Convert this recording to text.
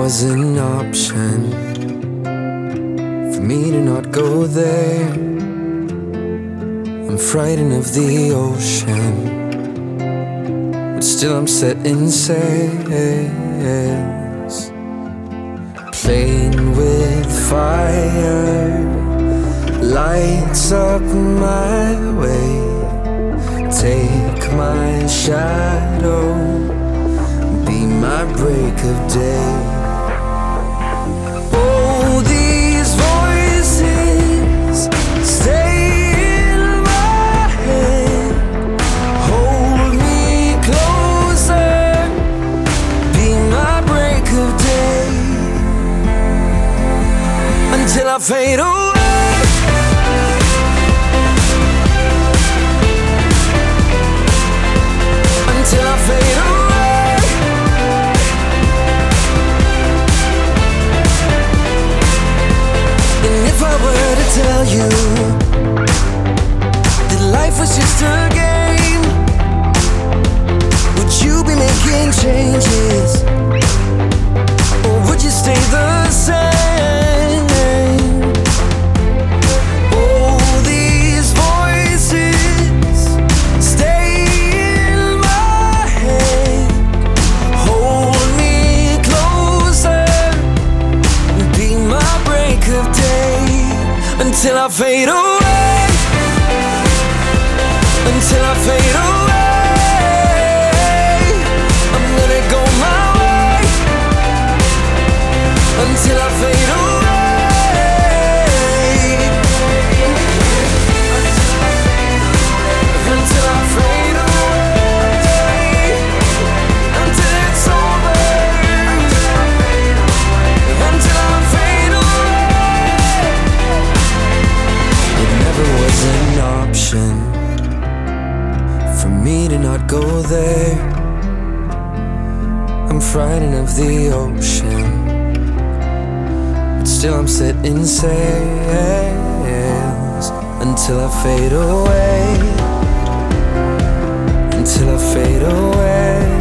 was an option for me to not go there. I'm frightened of the ocean, but still I'm setting sails, playing with fire, lights up my way. Take my shadow, be my break of day. Oh, these voices stay in my head. Hold me closer, be my break of day, until I fade away. Until I fade away. And if I were to tell you that life was just a game, would you be making changes, or would you stay the same? Oh, these voices stay in my head. Hold me closer, be my break of day, until I fade away. Until I fade away, I'm gonna go my way. Until I fade away. Until I fade away. Until it's over. Until I fade away. It never was an option for me to not go there. I'm frightened of the ocean, but still I'm setting sails, until I fade away. Until I fade away.